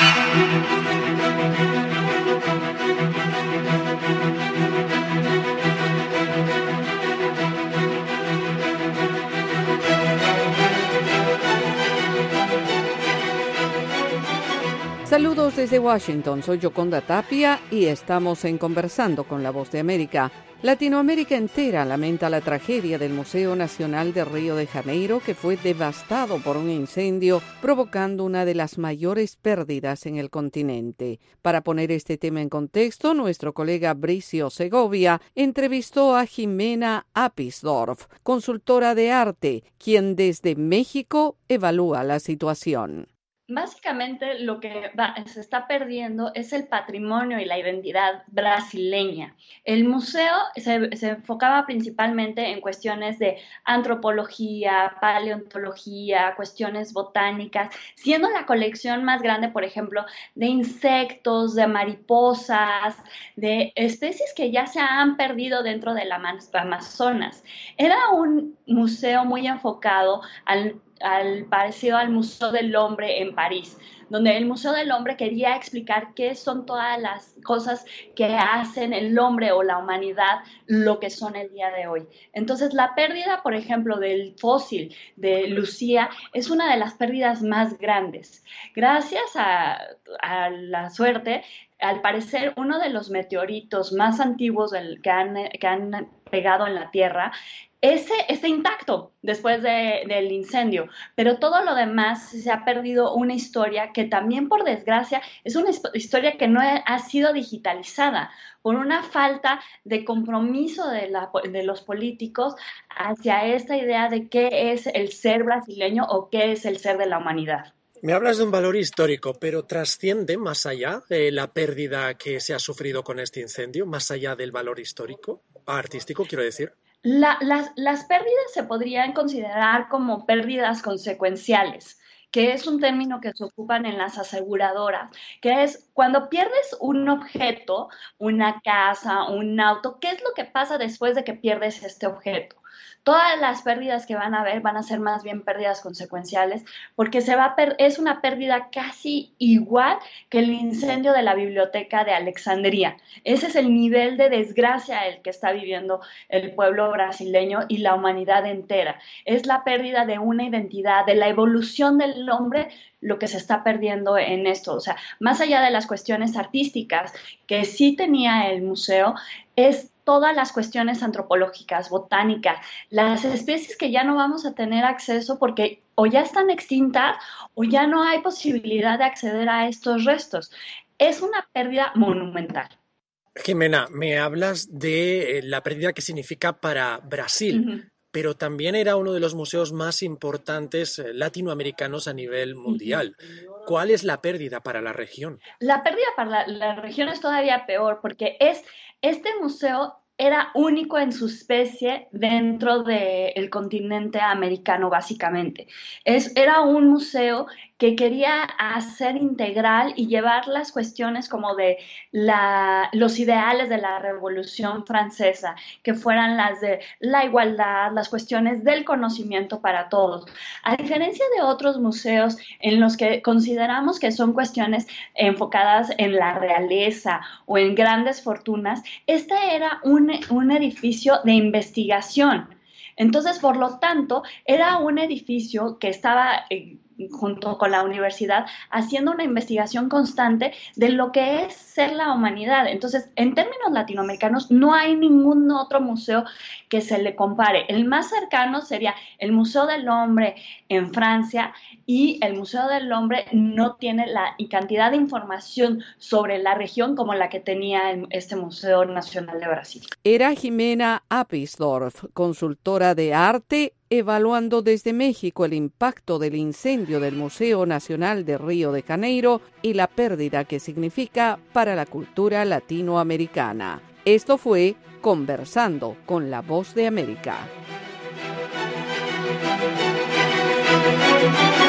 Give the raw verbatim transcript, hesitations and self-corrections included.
Saludos desde Washington, soy Yoconda Tapia y estamos en Conversando con la Voz de América. Latinoamérica entera lamenta la tragedia del Museo Nacional de Río de Janeiro, que fue devastado por un incendio, provocando una de las mayores pérdidas en el continente. Para poner este tema en contexto, nuestro colega Bricio Segovia entrevistó a Jimena Apisdorf, consultora de arte, quien desde México evalúa la situación. Básicamente lo que va, se está perdiendo es el patrimonio y la identidad brasileña. El museo se, se enfocaba principalmente en cuestiones de antropología, paleontología, cuestiones botánicas, siendo la colección más grande, por ejemplo, de insectos, de mariposas, de especies que ya se han perdido dentro del Amazonas. Era un museo muy enfocado al al parecido al Museo del Hombre en París, donde el Museo del Hombre quería explicar qué son todas las cosas que hacen el hombre o la humanidad lo que son el día de hoy. Entonces, la pérdida, por ejemplo, del fósil de Lucía es una de las pérdidas más grandes. Gracias a, a la suerte, al parecer, uno de los meteoritos más antiguos del, que, han, que han pegado en la Tierra Ese está intacto después de, del incendio, pero todo lo demás se ha perdido una historia que también, por desgracia, es una historia que no ha sido digitalizada por una falta de compromiso de, la, de los políticos hacia esta idea de qué es el ser brasileño o qué es el ser de la humanidad. Me hablas de un valor histórico, pero ¿trasciende más allá de la pérdida que se ha sufrido con este incendio, más allá del valor histórico, artístico, quiero decir? La, las, las pérdidas se podrían considerar como pérdidas consecuenciales, que es un término que se ocupan en las aseguradoras, que es cuando pierdes un objeto, una casa, un auto, ¿qué es lo que pasa después de que pierdes este objeto? Todas las pérdidas que van a haber van a ser más bien pérdidas consecuenciales porque se va a per- es una pérdida casi igual que el incendio de la biblioteca de Alejandría. Ese es el nivel de desgracia el que está viviendo el pueblo brasileño y la humanidad entera. Es la pérdida de una identidad, de la evolución del hombre, lo que se está perdiendo en esto. O sea, más allá de las cuestiones artísticas que sí tenía el museo, es todas las cuestiones antropológicas, botánicas, las especies que ya no vamos a tener acceso porque o ya están extintas o ya no hay posibilidad de acceder a estos restos. Es una pérdida monumental. Jimena, me hablas de la pérdida que significa para Brasil, uh-huh. pero también era uno de los museos más importantes latinoamericanos a nivel mundial. Uh-huh. ¿Cuál es la pérdida para la región? La pérdida para la, la región es todavía peor porque es este museo era único en su especie dentro del continente americano, básicamente. Es, era un museo que quería hacer integral y llevar las cuestiones como de la, los ideales de la Revolución Francesa, que fueran las de la igualdad, las cuestiones del conocimiento para todos. A diferencia de otros museos en los que consideramos que son cuestiones enfocadas en la realeza o en grandes fortunas, este era un, un edificio de investigación. Entonces, por lo tanto, era un edificio que estaba eh, junto con la universidad haciendo una investigación constante de lo que es ser la humanidad. Entonces, en términos latinoamericanos, no hay ningún otro museo que se le compare. El más cercano sería el Museo del Hombre en Francia, y el Museo del Hombre no tiene la cantidad de información sobre la región como la que tenía este Museo Nacional de Brasil. Era Jimena Apisdorf, consultora de arte, evaluando desde México el impacto del incendio del Museo Nacional de Río de Janeiro y la pérdida que significa para la cultura latinoamericana. Esto fue Conversando con la Voz de América.